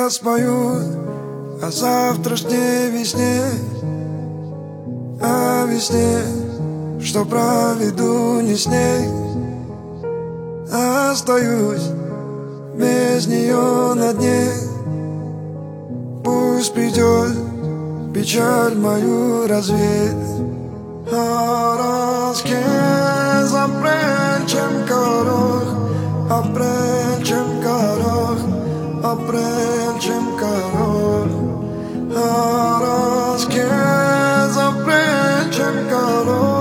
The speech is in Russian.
спою о завтрашней весне, о весне, что проведу не с ней. Остаюсь без нее на дне. Пусть придет печаль мою развеет. Апрель, чем горох, апрель, чем горох, апрель, чем горох. Апрель, чем горох.